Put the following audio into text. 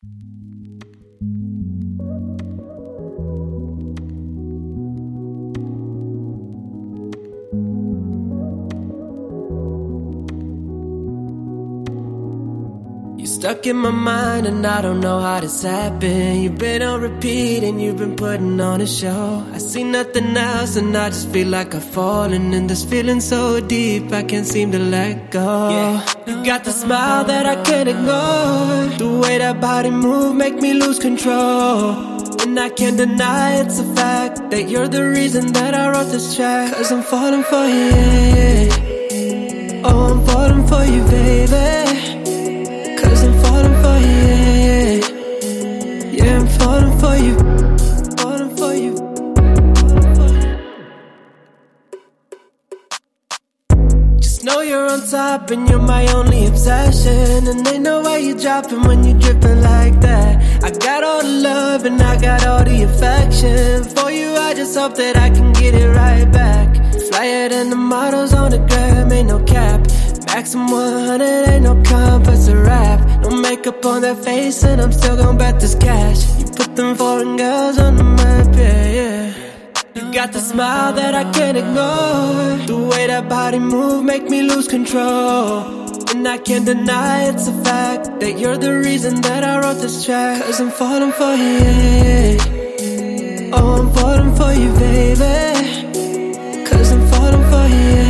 You're stuck in my mind and I don't know how this happened. You've been on repeat and you've been putting on a show. I see nothing else and I just feel like I've fallen in this feeling so deep I can't seem to let go. You got the smile that I can't ignore. The way that body move make me lose control. And I can't deny it's a fact that you're the reason that I wrote this track. Cause I'm falling for you, yeah. Oh, I'm falling for you, baby. Cause I'm falling for you, yeah. Yeah, I'm falling for you. Falling for you. Falling for you. Just know you're on top and you're my only obsession. And ain't no way you're dropping when you're dripping like that. I got all the love and I got all the affection. For you I just hope that I can get it right back. Flyer than the models on the gram, ain't no cap. Maximum 100, ain't no comp, it's a rap. No makeup on that face and I'm still gon' bet this cash. You put them foreign girls on the map, yeah. You got the smile that I can't ignore. The way that body move make me lose control. And I can't deny it's a fact that you're the reason that I wrote this track. Cause I'm falling for you, yeah. Oh, I'm falling for you, baby. Cause I'm falling for you,